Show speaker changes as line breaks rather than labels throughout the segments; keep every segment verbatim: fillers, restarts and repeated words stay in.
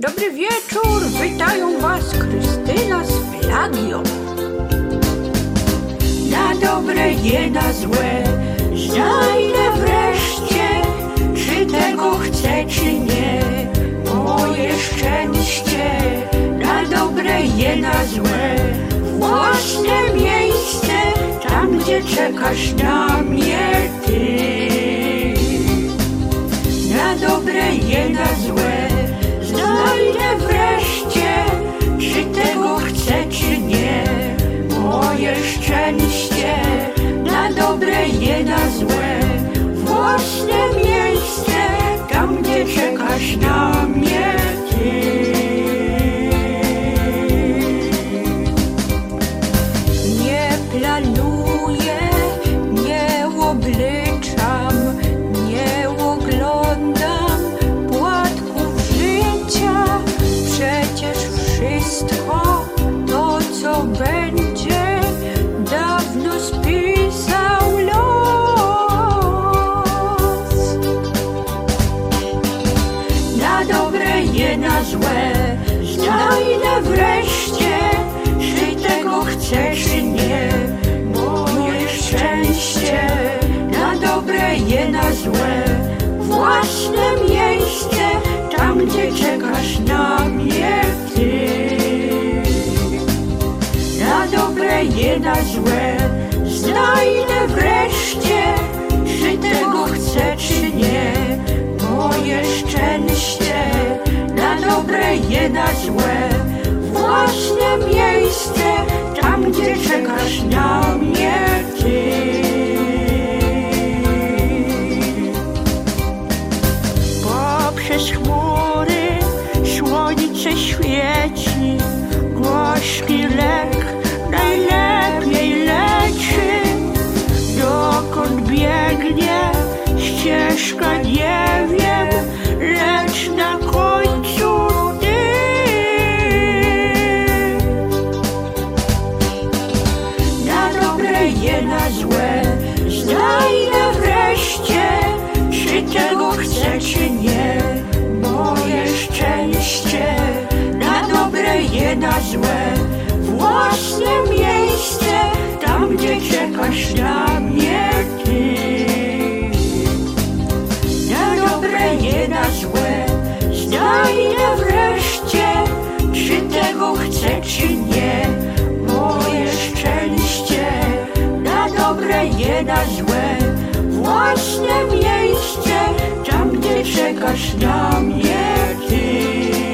Dobry wieczór, witają was Krystyna z Plagio. Na dobre i na złe znajdę wreszcie, czy tego chcę, czy nie, moje szczęście. Na dobre i na złe własne miejsce, tam gdzie czekasz na mnie ty. Na dobre i na złe znajdę wreszcie, czy tego chcę, czy nie, moje szczęście. Na dobre i na złe własne miejsce, tam gdzie czekasz na mnie ty. Nie planuję, nie obliczam, nie oglądam płatków życia. Przecież wszystko to, co będzie, dawno spisał los. Na dobre i na złe znajdę wreszcie, czy tego chcę, czy nie, moje szczęście. Na dobre i na złe własne miejsce, tam gdzie czekasz na mnie ty. Na dobre i na złe znajdę wreszcie, czy tego chcę, czy nie, moje szczęście. Na dobre i na złe własne miejsce, tam gdzie czekasz na mnie ty. Poprzez chmury słońce świeci, gorzki lek najlepiej leczy. Dokąd biegnie ścieżka, nie wiem, lecz na końcu ty. Na dobre i na złe znajdę wreszcie, czy tego chcę, czy nie, moje szczęście. Na dobre i na złe własne miejsce, tam gdzie czekasz na mnie ty. Na dobre i na złe znajdę wreszcie, czy tego chcę, czy nie, moje szczęście. Na dobre i na złe własne miejsce, tam gdzie czekasz na mnie ty.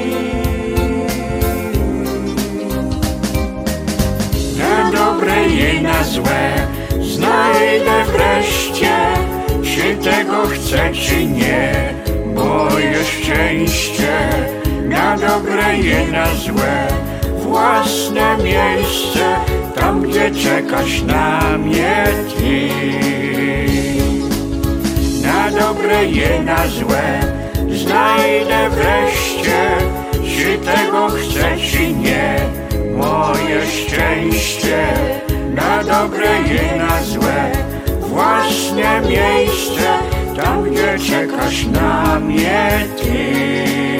Na dobre i na złe znajdę wreszcie, czy tego chcę, czy nie, moje szczęście. Na dobre i na złe własne miejsce, tam gdzie czekasz na mnie ty. Na dobre i na złe znajdę wreszcie, czy tego chcę, czy nie, moje szczęście. Na dobre i na złe własne miejsce, tam gdzie czekasz na mnie ty.